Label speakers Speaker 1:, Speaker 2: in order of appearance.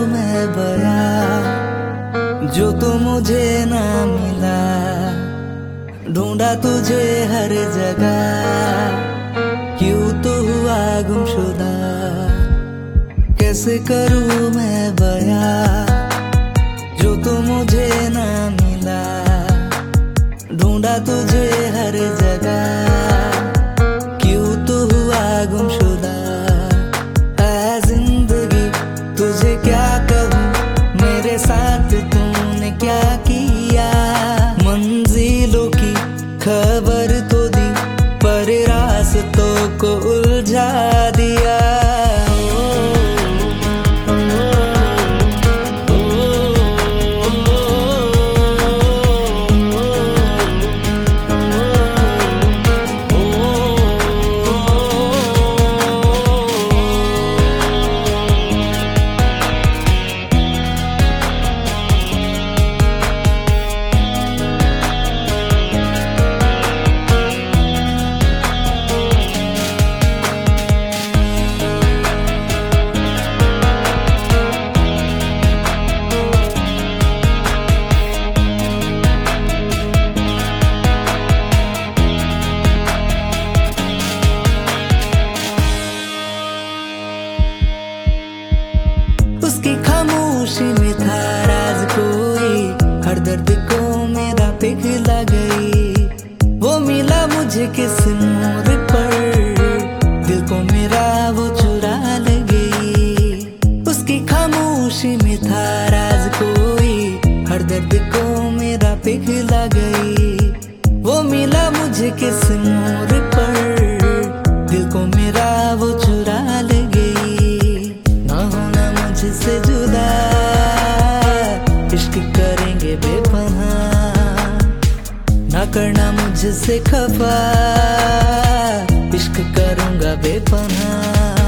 Speaker 1: मैं बयां जो तू मुझे ना मिला। ढूंढा तुझे हर जगह, क्यों तू हुआ गुमशुदा। कैसे करूं मैं बयां जो तू मुझे ना मिला। ढूंढा तुझे हर जगह, क्यों तू हुआ गुमशुदा। ऐ जिंदगी तुझे क्या कहूँ, मेरे साथ तूने क्या किया। मंजिलों की खबर तो दी, पर रास्तों को उलझा दिया। उसकी खामोशी में था राज कोई, हर दर्द को मेरा पिघला गई। वो मिला मुझे किस मोड़ पर, दिल को मेरा वो चुरा ले गई। उसकी खामोशी में था राज कोई, हर दर्द को मेरा पिघला गई। वो मिला मुझे किस मोड़ पर, दिल को मेरा वो चुरा ले गई। से जुदा इश्क करेंगे बेपनाह, ना करना मुझसे खफा, इश्क करूंगा बेपनाह।